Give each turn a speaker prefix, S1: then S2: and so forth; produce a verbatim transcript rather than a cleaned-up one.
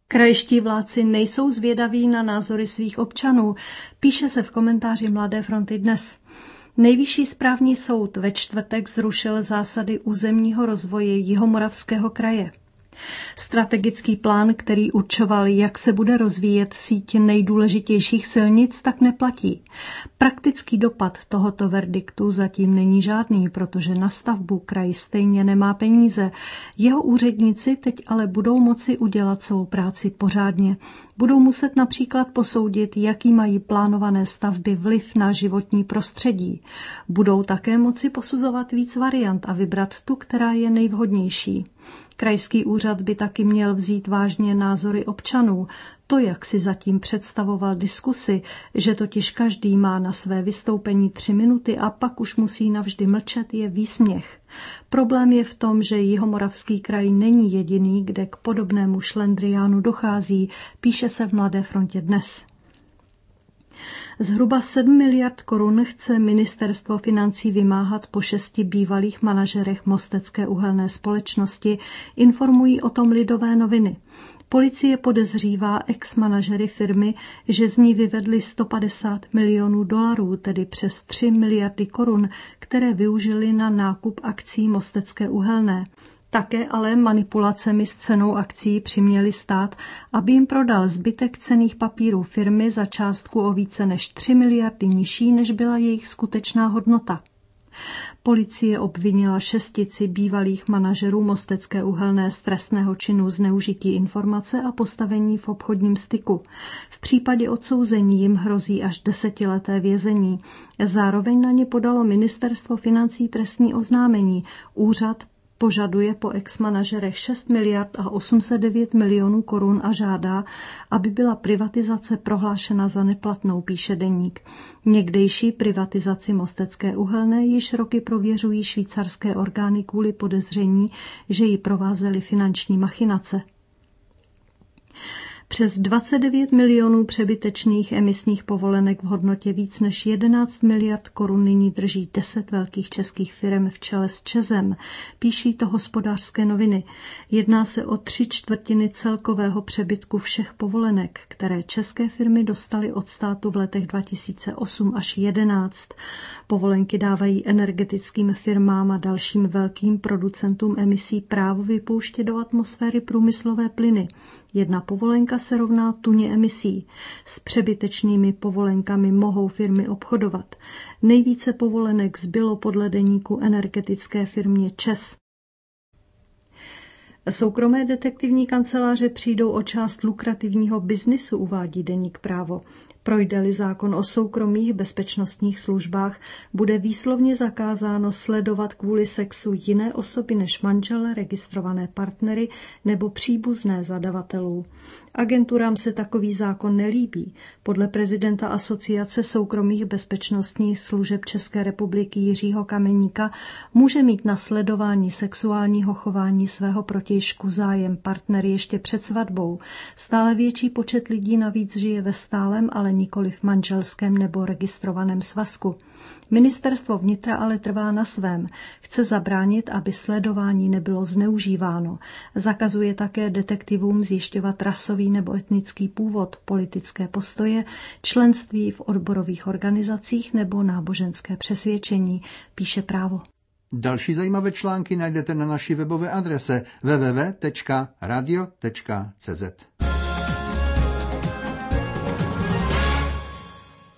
S1: Krajští vládci nejsou zvědaví na názory svých občanů, píše se v komentáři Mladé fronty dnes. Nejvyšší správní soud ve čtvrtek zrušil zásady územního rozvoje Jihomoravského kraje. Strategický plán, který určoval, jak se bude rozvíjet síť nejdůležitějších silnic, tak neplatí. Praktický dopad tohoto verdiktu zatím není žádný, protože na stavbu kraj stejně nemá peníze. Jeho úředníci teď ale budou moci udělat svou práci pořádně. Budou muset například posoudit, jaký mají plánované stavby vliv na životní prostředí. Budou také moci posuzovat víc variant a vybrat tu, která je nejvhodnější. Krajský úřad by taky měl vzít vážně názory občanů. To, jak si zatím představoval diskusi, že totiž každý má na své vystoupení tři minuty a pak už musí navždy mlčet, je výsměch. Problém je v tom, že Jihomoravský kraj není jediný, kde k podobnému šlendriánu dochází, píše se v Mladé frontě dnes. Zhruba sedm miliard korun chce ministerstvo financí vymáhat po šesti bývalých manažerech Mostecké uhelné společnosti, informují o tom Lidové noviny. Policie podezřívá ex-manažery firmy, že z ní vyvedli sto padesát milionů dolarů, tedy přes tři miliardy korun, které využili na nákup akcí Mostecké uhelné. Také ale manipulacemi s cenou akcií přiměli stát, aby jim prodal zbytek cenných papírů firmy za částku o více než tři miliardy nižší, než byla jejich skutečná hodnota. Policie obvinila šestici bývalých manažerů Mostecké uhelné z trestného činu zneužití informace a postavení v obchodním styku. V případě odsouzení jim hrozí až desetileté vězení. Zároveň na ně podalo ministerstvo financí trestní oznámení. Úřad požaduje po ex-manažerech šest miliard a osm set devět milionů korun a žádá, aby byla privatizace prohlášena za neplatnou, píše deník. Někdejší privatizaci Mostecké uhelné již roky prověřují švýcarské orgány kvůli podezření, že ji provázely finanční machinace. Přes dvacet devět milionů přebytečných emisních povolenek v hodnotě víc než jedenáct miliard korun nyní drží deset velkých českých firem v čele s ČEZem, píší to Hospodářské noviny. Jedná se o tři čtvrtiny celkového přebytku všech povolenek, které české firmy dostaly od státu v letech dva tisíce osm až jedenáct. Povolenky dávají energetickým firmám a dalším velkým producentům emisí právo vypouštět do atmosféry průmyslové plyny. Jedna povolenka se rovná tuně emisí. S přebytečnými povolenkami mohou firmy obchodovat. Nejvíce povolenek zbylo podle deníku energetické firmě ČEZ. Soukromé detektivní kanceláře přijdou o část lukrativního biznisu, uvádí deník Právo. Projde-li zákon o soukromých bezpečnostních službách, bude výslovně zakázáno sledovat kvůli sexu jiné osoby než manžele, registrované partnery nebo příbuzné zadavatelů. Agenturám se takový zákon nelíbí. Podle prezidenta Asociace soukromých bezpečnostních služeb České republiky Jiřího Kameníka může mít na sledování sexuálního chování svého protějšku zájem partner ještě před svatbou. Stále větší počet lidí navíc žije ve stálem, ale nikoli v manželském nebo registrovaném svazku. Ministerstvo vnitra ale trvá na svém. Chce zabránit, aby sledování nebylo zneužíváno. Zakazuje také detektivům zjišťovat rasový nebo etnický původ, politické postoje, členství v odborových organizacích nebo náboženské přesvědčení, píše Právo.
S2: Další zajímavé články najdete na naší webové adrese w w w tečka radio tečka c z.